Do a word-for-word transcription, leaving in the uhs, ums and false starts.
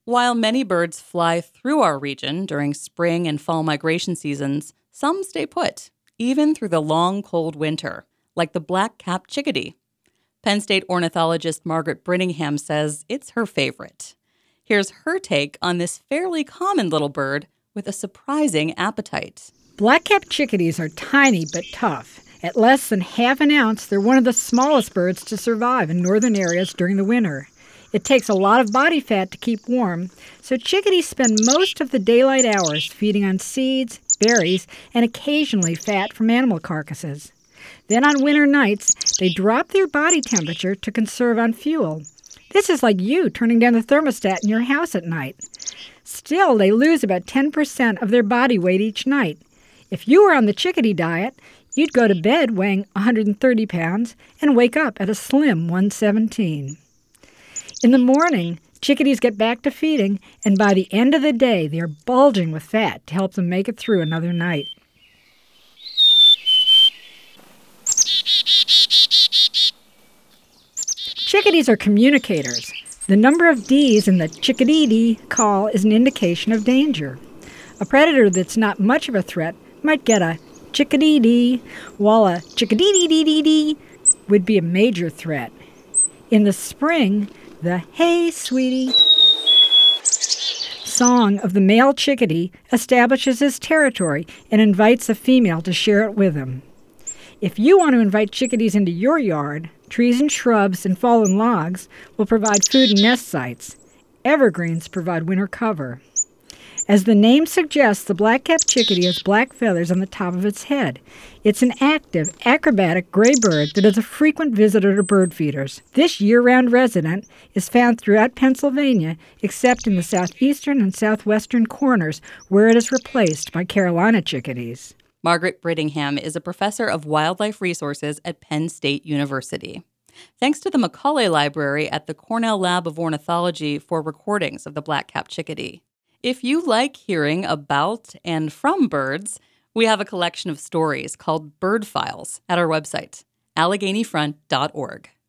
While many birds fly through our region during spring and fall migration seasons, some stay put, even through the long, cold winter, like the black-capped chickadee. Penn State ornithologist Margaret Brittingham says it's her favorite. Here's her take on this fairly common little bird with a surprising appetite. Black-capped chickadees are tiny but tough. At less than half an ounce, they're one of the smallest birds to survive in northern areas during the winter. It takes a lot of body fat to keep warm, so chickadees spend most of the daylight hours feeding on seeds, berries, and occasionally fat from animal carcasses. Then on winter nights, they drop their body temperature to conserve on fuel. This is like you turning down the thermostat in your house at night. Still, they lose about ten percent of their body weight each night. If you were on the chickadee diet, you'd go to bed weighing one hundred thirty pounds and wake up at a slim one seventeen. In the morning, chickadees get back to feeding, and by the end of the day, they're bulging with fat to help them make it through another night. Chickadees are communicators. The number of D's in the chickadee call is an indication of danger. A predator that's not much of a threat might get a chickadee, while a chickadee would be a major threat. In the spring, the "Hey, sweetie" song of the male chickadee establishes his territory and invites the female to share it with him. If you want to invite chickadees into your yard, trees and shrubs and fallen logs will provide food and nest sites. Evergreens provide winter cover. As the name suggests, the black-capped chickadee has black feathers on the top of its head. It's an active, acrobatic gray bird that is a frequent visitor to bird feeders. This year-round resident is found throughout Pennsylvania, except in the southeastern and southwestern corners, where it is replaced by Carolina chickadees. Margaret Brittingham is a professor of wildlife resources at Penn State University. Thanks to the Macaulay Library at the Cornell Lab of Ornithology for recordings of the black-capped chickadee. If you like hearing about and from birds, we have a collection of stories called Bird Files at our website, allegheny front dot org.